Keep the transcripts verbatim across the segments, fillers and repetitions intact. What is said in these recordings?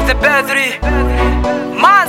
the Bedri Mas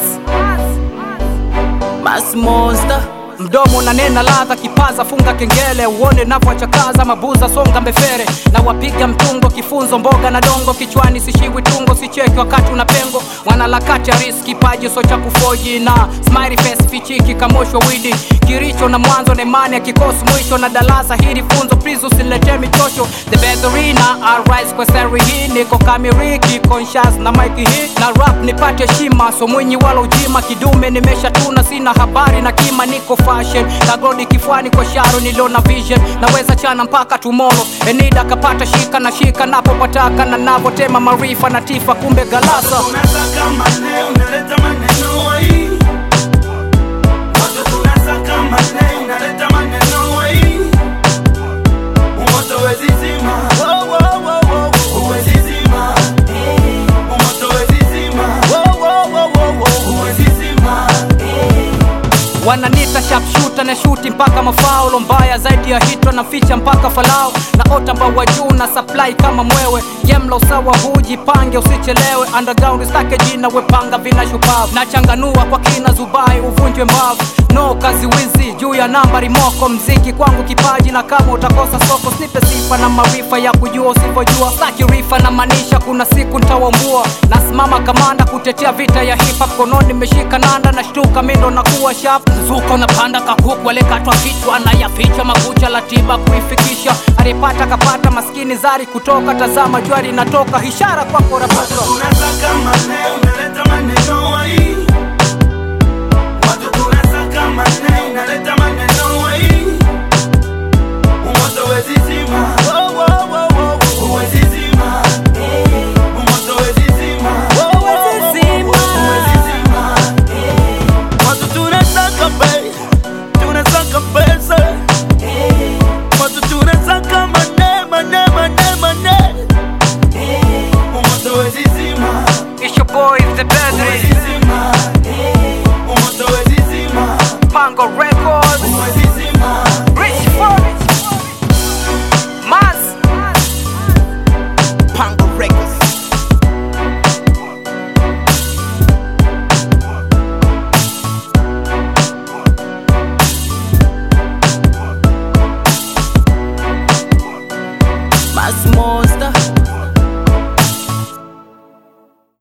Mas Monster. Mdomo na nena ladha kipaza funga kengele uone navyochakaza mabuza songa mbefere na wapiga mtungo kifunzo mboga na dongo kichwani sishiwi tungo sicheki wakati una pengo wanalakati ya riski paji so cha kufoji na smiley face fichiki kamoshwa widi kiricho na mwanzo na imani ya kikosi mwisho na dalasa hili funzo please usilete michosho the Bedri na arise kwa seri hii niko kamiriki conscious na mic hii na rap nipate shima so mwenye wala ujima kidume nimesha tuna sina habari na kima niko fashion na godi kifwani kwa sharo nilona vision naweza chana mpaka tomorrow enida kapata shika na shika napo pataka na navo tema marifa na tifa kumbe galasa unataka maneno unaleta maneno hii watu tunataka maneno unaleta maneno hii umoto wezizima wow wow wow wow wezizima umoto wezizima wow wow wow wow wezizima wananita sharpshooter na shooti mpaka mafaulo mbaya zaidi ya hitwa na ficha mpaka falao na ota mbawa juu na supply kama mwewe gemla usawa huji pange usichelewe underground stake jina wepanga vina shupavu na changanua kwa kina zubai uvunjwe mbavu no kazi wizi juu ya namba rimoko mziki kwangu kipaji na kama utakosa soko snipe sifa na marifa ya kujua usipojua saki rifa na manisha kuna siku nitawambua nasimama kamanda kutetea vita ya hip hop kononi nimeshika nanda na shtuka mindo na kuwa sharp zuko na panda kakuku wale katwa kichwa na yaficha makucha latiba kuifikisha alipata kapata maskini zari kutoka tazama jwari natoka ishara kwa kora patro tunataka maneno unaleta maneno hii watu tunataka maneno unaleta maneno